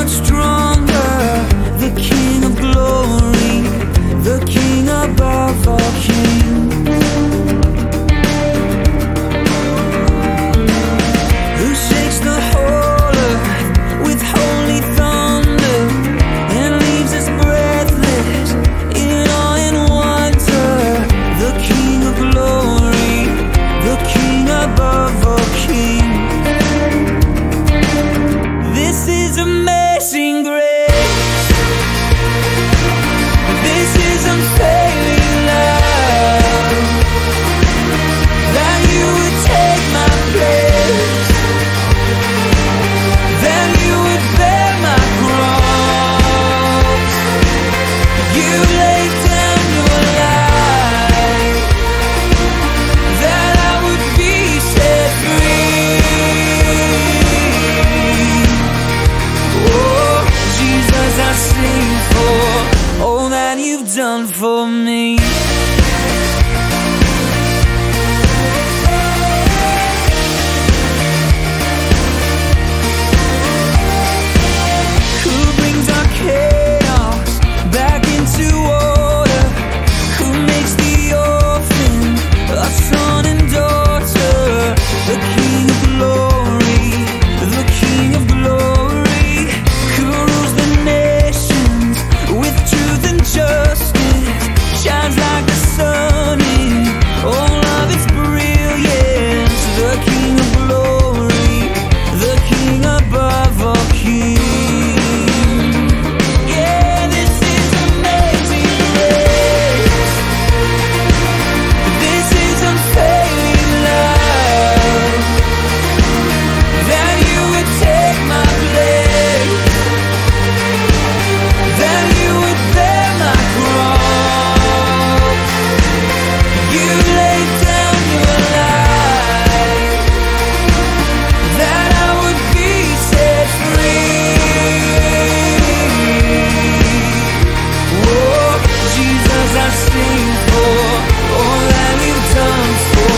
much stronger. The King of glory, the King above all kings. Who shakes the whole earth with holy thunder and leaves us breathless in awe and wonder. The King of glory, the King above all kings. This is amazing grace. This is unfailing love, that you would take my place, that you would bear my cross. You laid down your life, that I would be set free. Oh, Jesus, I sing for all that you've done for me. Who brings our chaos back into order? Who makes the orphan a son and daughter? The King of glory, the King of glory, who rules the nations with truth and justice, shines like the sun in all of its brilliance. The King of glory, the King above all kings. Yeah, this is amazing grace. This is unfailing love, that you would take my place, that you would bear my cross. You laid down your life, that I would be set free. Oh, Jesus, I sing for all that you've done for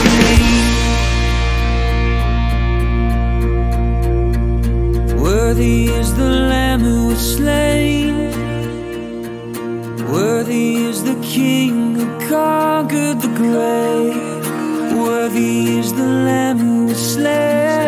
me. Worthy is the Lamb who was slain, worthy is the King who conquered the grave, worthy is the Lamb who was slain.